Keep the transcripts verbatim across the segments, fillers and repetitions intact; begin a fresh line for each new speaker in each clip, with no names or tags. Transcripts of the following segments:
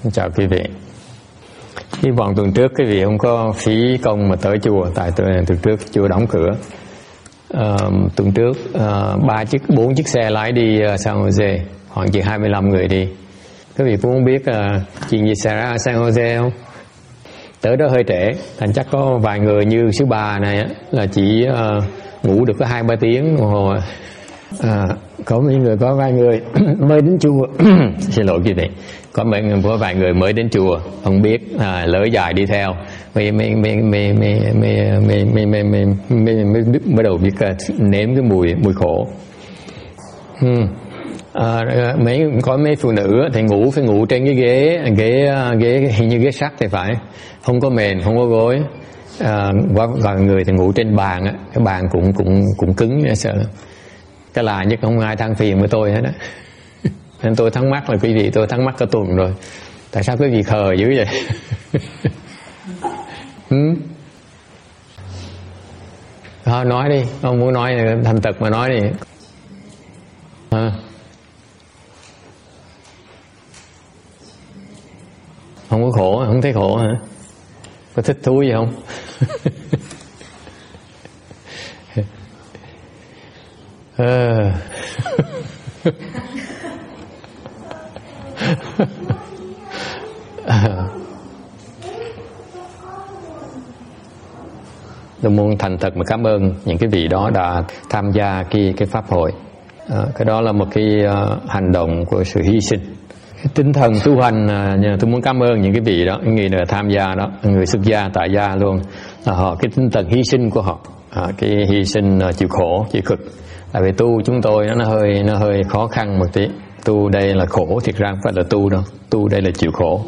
Chào quý vị. Hy vọng tuần trước quý vị không có phí công mà tới chùa, tại tuần trước chùa đóng cửa. À, tuần trước ba à, chiếc bốn chiếc xe lái đi uh, San Jose, khoảng chỉ hai mươi lăm người đi. Quý vị cũng không biết uh, chuyện gì xảy ra ở San Jose không? Tới đó hơi trễ, thành chắc có vài người như sư bà này á, là chỉ uh, ngủ được có hai ba tiếng đồng hồ. À, có mấy người có vài người mới đến chùa xin lỗi quý vị, có mấy người có vài người mới đến chùa không biết à, lỡ dài đi theo mới mới mới mới mới mới mới mới mới mới mới bắt đầu biết nếm cái mùi mùi khổ. Hmm. À, mấy có mấy phụ nữ thì ngủ phải ngủ trên cái ghế ghế ghế hình như ghế sắt thì phải, không có mền không có gối. À, và người thì ngủ trên bàn á, cái bàn cũng cũng cũng cứng sợ. Cái là nhất không ai than phiền với tôi hết á. Nên tôi thắc mắc là quý vị, tôi thắc mắc cả tuần rồi, tại sao quý vị khờ dữ vậy? hmm? Thôi nói đi, không muốn nói thành thật mà nói đi. À. Không có khổ, không thấy khổ hả? Có thích thú gì không? À. Tôi muốn thành thật mà cảm ơn những cái vị đó đã tham gia cái cái pháp hội. À, cái đó là một cái uh, hành động của sự hy sinh, cái tinh thần tu hành. Uh, tôi muốn cảm ơn những cái vị đó, những người đã tham gia đó, người xuất gia tại gia luôn. À, họ cái tinh thần hy sinh của họ, à, cái hy sinh uh, chịu khổ chịu cực. Tại vì tu chúng tôi nó hơi nó hơi khó khăn một tí. Tu đây là khổ, thiệt ra không phải là tu đâu. Tu đây là chịu khổ.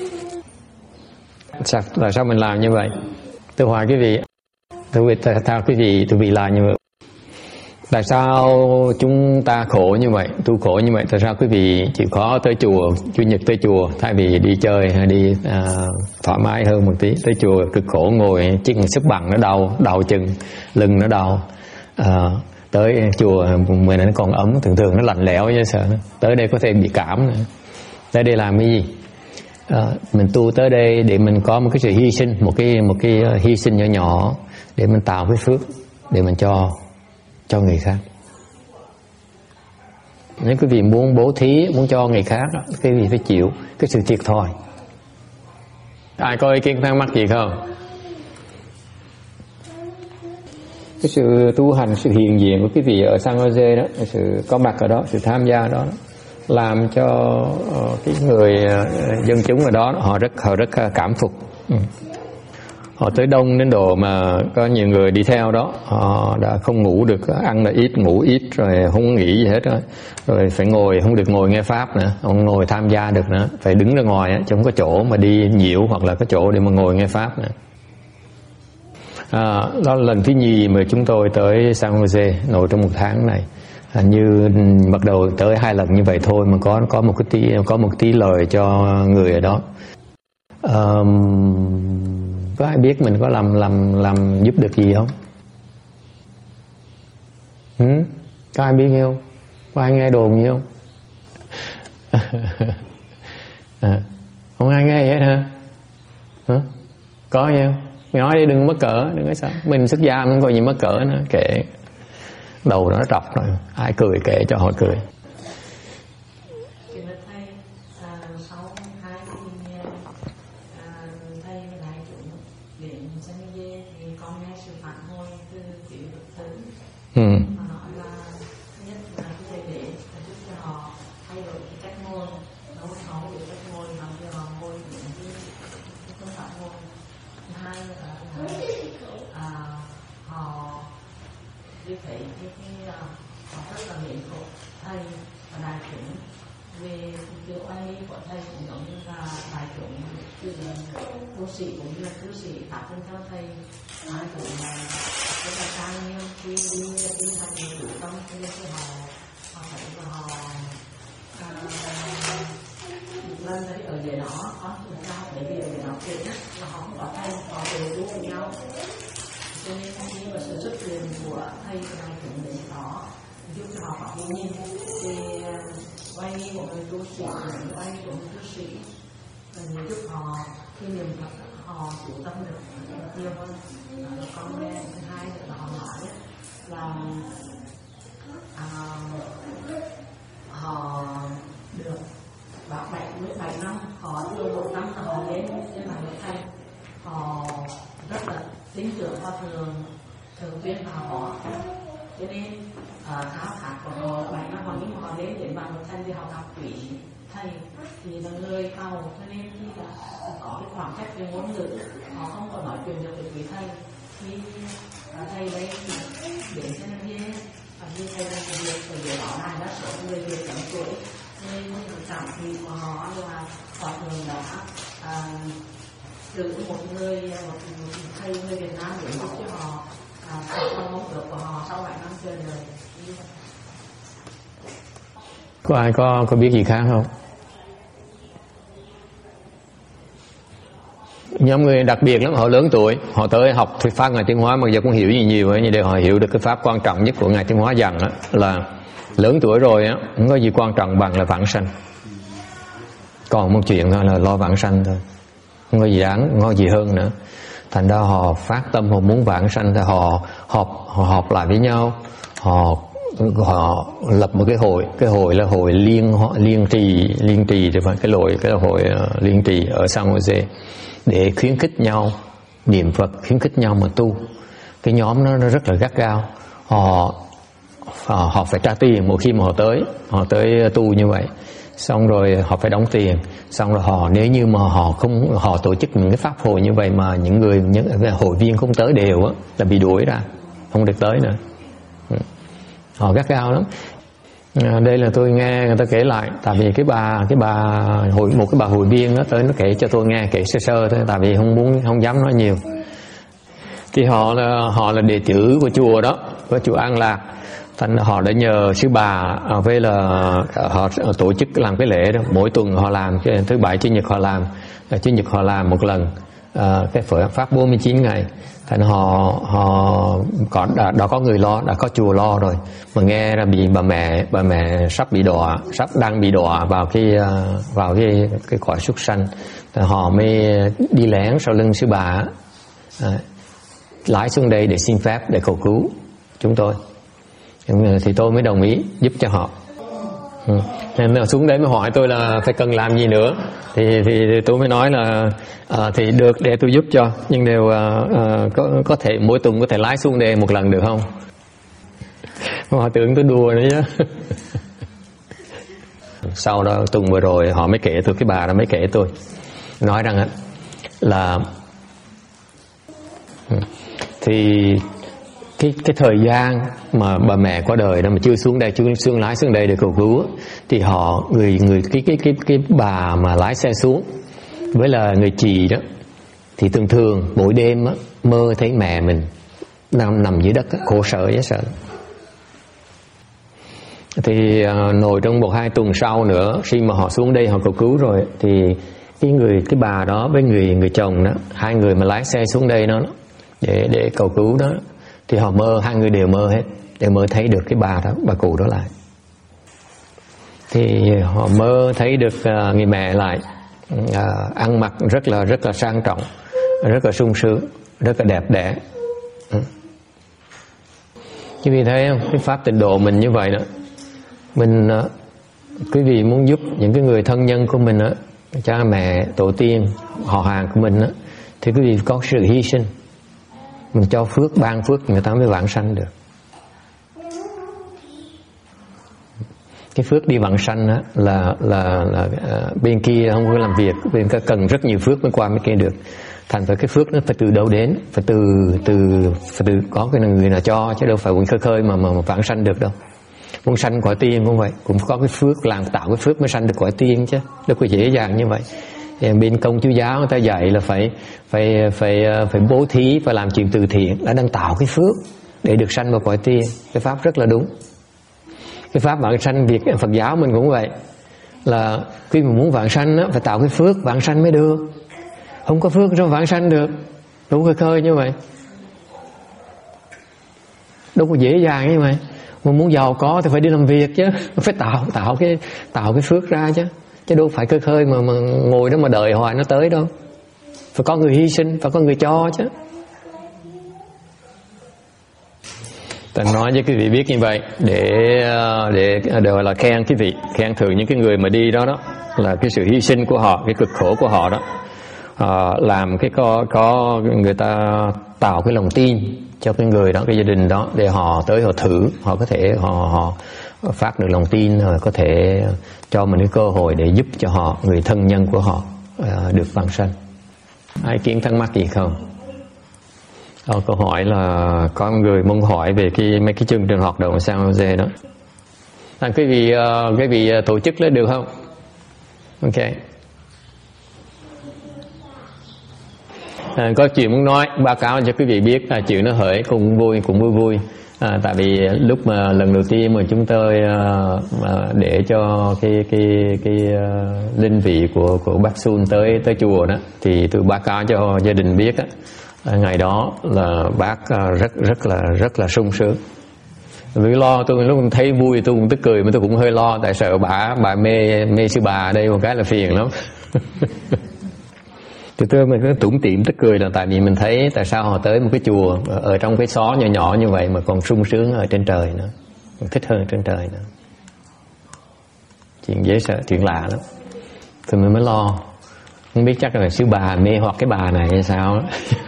Sao, tại sao mình làm như vậy? Tôi hỏi quý vị, tôi tại sao quý vị tôi bị làm như vậy? Tại sao chúng ta khổ như vậy, tu khổ như vậy? Tại sao quý vị chịu khó tới chùa, chủ nhật tới chùa thay vì đi chơi hay đi à, thoải mái hơn một tí? Tới chùa cực khổ, ngồi chiếc xếp bằng nó đau, đầu chân, lưng nó đau. À, tới chùa mình nó còn ấm, thường thường nó lạnh lẽo chứ sợ. Tới đây có thể bị cảm nữa. Tới đây làm cái gì? À, mình tu tới đây để mình có một cái sự hy sinh, một cái một cái hy sinh nhỏ nhỏ để mình tạo cái phước để mình cho cho người khác. Nếu quý vị muốn bố thí, muốn cho người khác, quý vị phải chịu cái sự thiệt thòi. Ai có ý kiến thắc mắc gì không? Cái sự tu hành, sự hiện diện của quý vị ở San Jose đó, sự có mặt ở đó, sự tham gia đó, làm cho cái người dân chúng ở đó họ rất họ rất cảm phục. Ừ. Họ tới đông đến độ mà có nhiều người đi theo đó, họ đã không ngủ được, ăn là ít, ngủ ít, rồi không nghĩ gì hết rồi, rồi phải ngồi, không được ngồi nghe pháp nữa, không ngồi tham gia được nữa, phải đứng ra ngoài chứ không có chỗ mà đi nhiễu hoặc là có chỗ để mà ngồi nghe pháp nữa. À, đó là lần thứ nhì mà chúng tôi tới San Jose nội trong một tháng này. À, như bắt đầu tới hai lần như vậy thôi mà có có một cái tí có một tí lời cho người ở đó. Um, có ai biết mình có làm làm làm giúp được gì không? Hmm? Có ai biết gì không? Có ai nghe đồn gì không? À, không ai nghe hết hả? Hả? Có gì không? Nói đi, đừng mắc cỡ, đừng có sao. Mình xuất gia không có gì mắc cỡ nữa, kệ. Đầu nó trọc rồi, ai cười kệ cho họ cười. Ừ.
Tu sĩ cũng như là tu sĩ tác nhân cho thầy, ai cũng là rất là cao nhiêu khi đi tinh thần chủ tâm cho nên họ họ thấy và họ lên thấy ở dưới đó có người cao để vì ở dưới đó kể là họ không có thầy, họ đều tu cùng nhau, cho nên khi mà sự xuất hiện của thầy này cũng đến đó giúp cho họ có nhìn thì quay như một người tu sĩ, quay như một người tu sĩ giúp họ khi niệm Phật họ chủ tâm được nhiều hơn. Đó, con nghe thứ hai là họ nói là à, họ được bảo bảy mươi bảy năm, họ từ một năm là họ đến trên bàn nước thầy, họ rất là tin tưởng và thường thường xuyên vào họ, cho nên uh, khao khát của họ bảy năm họ nhưng mà họ đến đến bàn nước thầy thì họ gặp quý thầy thì là người cầu, cho nên khi là có cái khoảng cách về ngôn ngữ họ không có nói chuyện được với quý thầy, khi uh, thầy đây đến trên kia và như thầy đang làm việc ở dưới đó này đã số người Việt tầm tuổi, nên những cảm thị của họ là họ thường đã à, cử một người một, một thầy người Việt Nam để giúp cho họ à, con mong ước của họ sau bảy năm chơi đời.
Có ai có có biết gì khác không? Nhóm người đặc biệt lắm, họ lớn tuổi, họ tới học thuyết pháp Ngài Tiến Hóa mà giờ cũng hiểu gì nhiều ấy, nhưng để họ hiểu được cái pháp quan trọng nhất của Ngài Tiến Hóa rằng á, là lớn tuổi rồi á, không có gì quan trọng bằng là vãng sanh. Còn một chuyện thôi là lo vãng sanh thôi, không có gì đáng, không có gì hơn nữa. Thành ra họ phát tâm họ muốn vãng sanh thì họ họp họ họp lại với nhau, họ họ lập một cái hội, cái hội là hội liên liên trì liên trì thì phải cái hội cái hội uh, liên trì ở San Jose để khuyến khích nhau niệm Phật, khuyến khích nhau mà tu. Cái nhóm nó, nó rất là gắt gao, họ họ, họ phải trả tiền mỗi khi mà họ tới họ tới tu như vậy, xong rồi họ phải đóng tiền, xong rồi họ nếu như mà họ không họ tổ chức những cái pháp hội như vậy mà những người những hội viên không tới đều á là bị đuổi ra, không được tới nữa. Họ gắt gao lắm. À, đây là tôi nghe người ta kể lại, tại vì cái bà cái bà hội một cái bà hội viên đó tới nó kể cho tôi nghe, kể sơ sơ thôi, tại vì không muốn không dám nói nhiều. Thì họ là họ là đệ tử của chùa đó, của chùa An Lạc. Thành họ đã nhờ sư bà với là họ tổ chức làm cái lễ đó, mỗi tuần họ làm, thứ bảy chủ nhật họ làm, chủ nhật họ làm một lần à, cái phật pháp bốn mươi chín ngày. Thành họ họ có đã, đã có người lo, đã có chùa lo rồi, mà nghe là bị bà mẹ bà mẹ sắp bị đọa, sắp đang bị đọa vào cái vào cái cái cõi súc sanh, thì họ mới đi lén sau lưng sư bà à, lái xuống đây để xin phép để cầu cứu chúng tôi. Thì tôi mới đồng ý giúp cho họ. Ừ. Nên xuống đấy mới hỏi tôi là phải cần làm gì nữa, thì thì, thì tôi mới nói là à, thì được để tôi giúp cho, nhưng đều à, à, có có thể mỗi tuần có thể lái xuống đây một lần được không? Họ tưởng tôi đùa nữa chứ. Sau đó tuần vừa rồi họ mới kể tôi, cái bà đó mới kể tôi nói rằng là thì cái cái thời gian mà bà mẹ qua đời đó mà chưa xuống đây, chưa xuống lái xuống đây để cầu cứu, thì họ người người cái cái cái cái bà mà lái xe xuống với là người chị đó, thì thường thường mỗi đêm á, mơ thấy mẹ mình nằm nằm dưới đất á, khổ sở dễ sợ. Thì uh, nổi trong một hai tuần sau nữa, khi mà họ xuống đây họ cầu cứu rồi, thì cái người cái bà đó với người người chồng đó, hai người mà lái xe xuống đây đó để để cầu cứu đó, thì họ mơ, hai người đều mơ hết, đều mơ thấy được cái bà đó, bà cụ đó lại. Thì họ mơ thấy được uh, người mẹ lại uh, ăn mặc rất là rất là sang trọng, rất là sung sướng, rất là đẹp đẽ. Ừ. Chứ vì thấy không, cái pháp tịnh độ mình như vậy đó, mình uh, quý vị muốn giúp những cái người thân nhân của mình đó, cha mẹ tổ tiên họ hàng của mình đó, thì quý vị có sự hy sinh, mình cho phước, ban phước người ta mới vãng sanh được. Cái phước đi vãng sanh á, là là là uh, bên kia không có làm việc, bên kia cần rất nhiều phước mới qua bên kia được. Thành ra cái phước nó phải từ đâu đến, phải từ từ phải từ có cái người nào cho, chứ đâu phải cũng khơi khơi mà mà, mà vãng sanh được đâu. Muốn sanh cõi tiên cũng vậy, cũng có cái phước, làm tạo cái phước mới sanh được cõi tiên chứ, đâu có dễ dàng như vậy. Thì bên Công Chúa giáo người ta dạy là phải phải phải phải bố thí, phải làm chuyện từ thiện, đã đang tạo cái phước để được sanh vào cõi tiên. Cái pháp rất là đúng. Cái pháp vãng sanh Việt Phật giáo mình cũng vậy, là khi mà muốn vãng sanh á, phải tạo cái phước vãng sanh mới được. Không có phước sao vãng sanh được, đúng khơi khơi như vậy, đâu có dễ dàng như vậy. Mà muốn giàu có thì phải đi làm việc chứ, phải tạo tạo cái tạo cái phước ra chứ, chứ đâu phải khơi khơi mà, mà ngồi đó mà đợi hoài nó tới đâu. Phải có người hy sinh, phải có người cho chứ. Ta nói với quý vị biết như vậy để để đều là khen quý vị, khen thưởng những cái người mà đi đó đó, là cái sự hy sinh của họ, cái cực khổ của họ đó, à, làm cái có có người ta tạo cái lòng tin cho cái người đó, cái gia đình đó, để họ tới họ thử, họ có thể họ họ phát được lòng tin, rồi có thể cho mình cái cơ hội để giúp cho họ, người thân nhân của họ à, được vãng sanh. Ai kiến thắc mắc gì không? Ờ, câu hỏi là có người muốn hỏi về cái mấy cái chương trình hoạt động sao dê đó. À, quý vị uh, quý vị uh, tổ chức lên được không? Ok. À, có chuyện muốn nói báo cáo cho quý vị biết, là chuyện nó hởi cũng vui, cũng vui vui. À, tại vì lúc mà lần đầu tiên mà chúng tôi uh, uh, để cho cái cái cái uh, linh vị của của bác Sun tới tới chùa đó, thì tôi báo cáo cho gia đình biết á. Ngày đó là bác rất rất là rất là sung sướng. Vì lo, tôi lúc thấy vui tôi cũng tức cười, mà tôi cũng hơi lo, tại sợ bà bà mê mê sư bà ở đây một cái là phiền lắm. Thì tôi mình cứ tủm tỉm tức cười, là tại vì mình thấy tại sao họ tới một cái chùa ở trong cái xó nhỏ nhỏ như vậy mà còn sung sướng ở trên trời nữa, còn thích hơn trên trời nữa. Chuyện dễ sợ, chuyện lạ lắm. Thì mình mới lo, không biết chắc là sư bà mê hoặc cái bà này hay sao.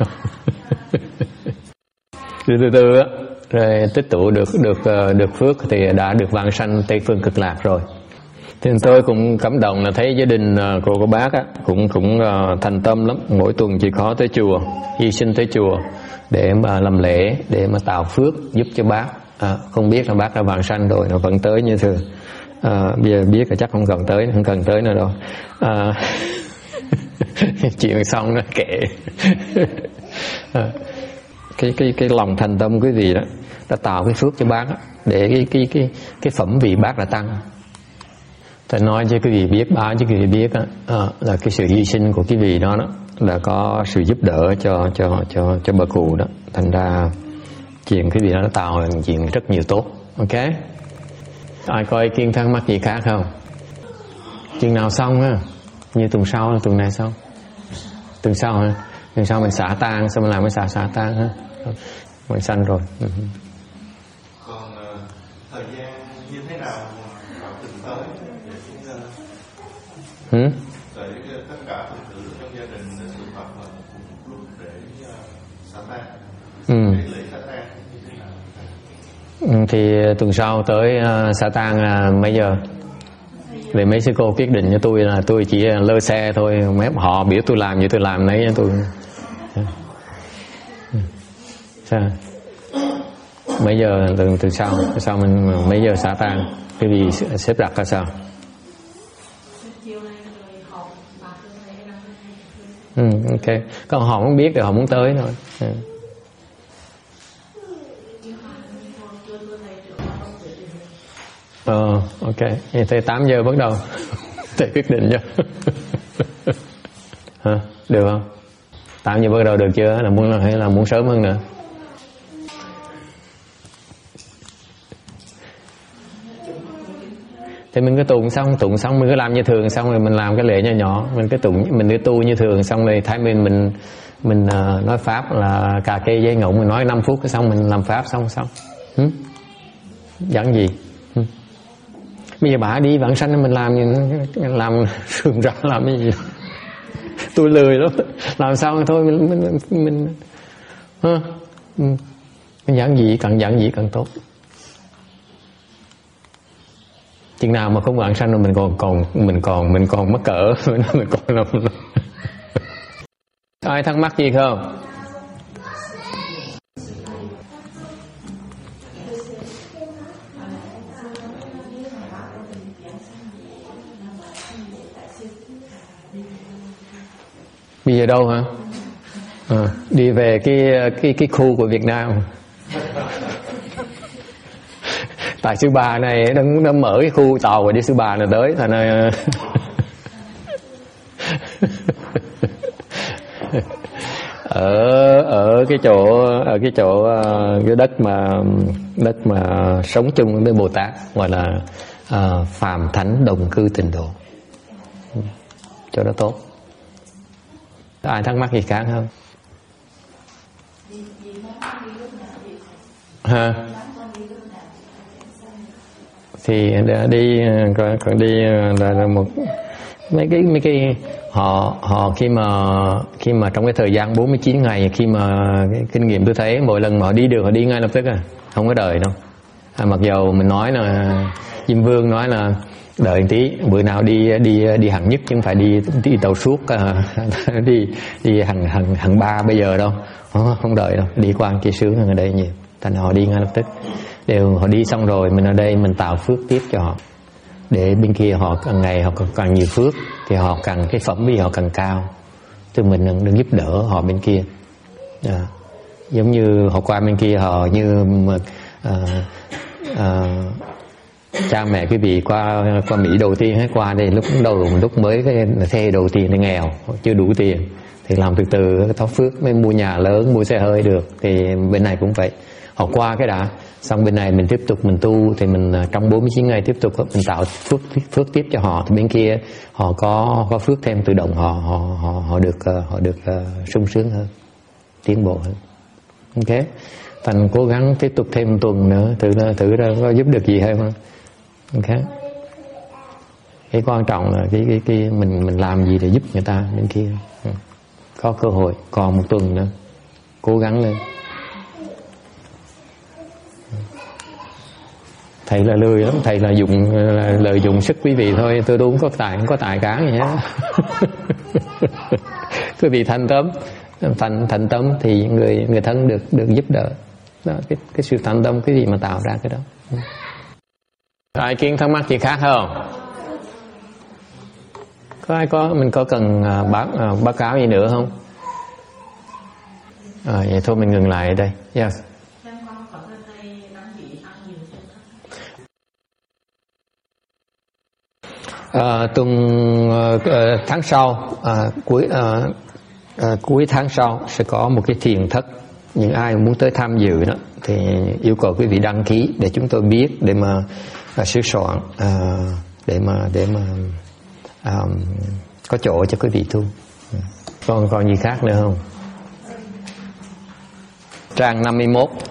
từ từ từ á, rồi tích tụ được được được phước thì đã được vãng sanh Tây Phương Cực Lạc rồi. Thì tôi cũng cảm động là thấy gia đình của cô bác á, cũng cũng thành tâm lắm, mỗi tuần chỉ có tới chùa, hy sinh tới chùa để mà làm lễ, để mà tạo phước giúp cho bác. À, không biết là bác đã vãng sanh rồi, nó vẫn tới như thường. À, bây giờ biết là chắc không cần tới, không cần tới nữa đâu. À, chuyện xong nó kệ. À, cái cái cái lòng thành tâm quý vị đó đã tạo cái phước cho bác đó, để cái cái cái cái phẩm vị bác là tăng. Tôi nói cho quý vị biết, báo cho quý vị biết đó, à, là cái sự hy sinh của quý vị đó, đó là có sự giúp đỡ cho cho cho cho bà cụ đó, thành ra chuyện quý vị đó nó tạo là chuyện rất nhiều tốt. Ok, ai có ý kiến thắc mắc gì khác không? Chừng nào xong ha? Như tuần sau, tuần này xong, tuần sau ha, tuần sau mình xả tang, xong mình làm cái xả xả tang ha, mình sanh rồi. Uh-huh.
Còn uh, thời gian như thế nào mà từng tới để chúng ta
hmm?
để tất cả Phật tử trong gia đình để tụ tập vào một lúc để uh, xả tang,
ừ.
để lễ xả tang như thế nào?
Ừ, thì tuần sau tới uh, xả tang là mấy giờ? Vì mấy sư cô quyết định cho tôi là tôi chỉ lơ xe thôi, mấy họ biểu tôi làm gì tôi làm nấy tôi. Sao? Mấy giờ từ từ sau, từ sau mình mấy giờ xả tang, cái gì xếp đặt là sao? Ừ, ok. Còn họ không biết thì họ muốn tới thôi. Ừ. Ờ, ok. Vậy tới tám giờ bắt đầu. Thầy quyết định cho. Hả? Được không? tám giờ bắt đầu được chưa? Là muốn hay là muốn sớm hơn nữa? Thì mình cứ tụng xong, tụng xong mình cứ làm như thường, xong rồi mình làm cái lễ nhỏ nhỏ, mình cứ tụng, mình cứ tu như thường, xong rồi thái mình mình mình uh, nói pháp là cà kê dây ngỗng, mình nói năm phút xong mình làm pháp xong xong. Hử? Dẫn gì? Hử? Bây giờ bà đi vãng sanh mình làm gì, làm sườn ra làm cái gì? Tôi lười lắm, làm sao thôi mình mình mình, mình ha, mình giảng dị càng giảng dị càng tốt. Chừng nào mà không vãng sanh rồi mình còn còn mình còn mình còn mắc cỡ, mình còn làm. Ai thắc mắc gì không? Bây giờ đâu hả? À, đi về cái cái cái khu của Việt Nam. Tại sư bà này nó, nó mở cái khu tàu rồi đi sư bà này tới, thành ra ở ở cái chỗ ở cái chỗ cái đất mà đất mà sống chung với Bồ Tát, gọi là uh, phàm thánh đồng cư tịnh độ. cho nó tốt. Ai thắc mắc gì khác không? Ha? Thì đi còn, còn đi là, là một mấy cái mấy cái họ họ khi mà khi mà trong cái thời gian bốn mươi chín ngày, khi mà cái kinh nghiệm tôi thấy mỗi lần mà họ đi được họ đi ngay lập tức à, không có đợi đâu. À, mặc dầu mình nói là Diêm Vương nói là đợi tí, bữa nào đi đi đi hàng nhất chứ không phải đi đi tàu suốt, uh, đi đi hàng hàng hàng ba bây giờ đâu, không, không đợi đâu, đi qua kia sướng hơn ở đây nhiều. Thành họ đi ngay lập tức, đều họ đi xong rồi mình ở đây mình tạo phước tiếp cho họ, để bên kia họ càng ngày họ càng, càng nhiều phước thì họ càng cái phẩm vì họ càng cao, thì mình đừng giúp đỡ họ bên kia. À, giống như họ qua bên kia họ như mà, à, à, cha mẹ quý vị qua qua Mỹ đầu tiên hay qua đây lúc đầu lúc mới cái xe đầu tiên thì nghèo chưa đủ tiền thì làm từ từ thói phước mới mua nhà lớn, mua xe hơi được. Thì bên này cũng vậy, họ qua cái đã xong bên này mình tiếp tục mình tu thì mình trong bốn mươi chín ngày tiếp tục mình tạo phước phước tiếp cho họ, thì bên kia họ có có phước thêm tự động, họ họ họ, họ được họ được uh, sung sướng hơn, tiến bộ hơn. Ok, thành cố gắng tiếp tục thêm một tuần nữa thử thử ra có giúp được gì hay không. Ok, cái quan trọng là cái cái cái mình mình làm gì để giúp người ta bên kia. Có cơ hội còn một tuần nữa, cố gắng lên. Thầy là lười lắm, thầy là dùng là lợi dụng sức quý vị thôi, tôi đâu cũng có tài không có tài cá gì hết. Quý vị thành tâm, thành thành tâm thì người người thân được được giúp đỡ. Đó, cái cái sự thành tâm cái gì mà tạo ra cái đó. Ai kiến thắc mắc gì khác không? Có ai có mình có cần báo báo cáo gì nữa không? À, vậy thôi mình ngừng lại ở đây. Yes. À, tuần à, tháng sau à, cuối à, à, cuối tháng sau sẽ có một cái thiền thất. Những ai muốn tới tham dự đó thì yêu cầu quý vị đăng ký để chúng tôi biết, để mà à, sửa soạn à, để mà để mà à, có chỗ cho quý vị tu. Còn còn gì khác nữa không? Trang năm mươi mốt.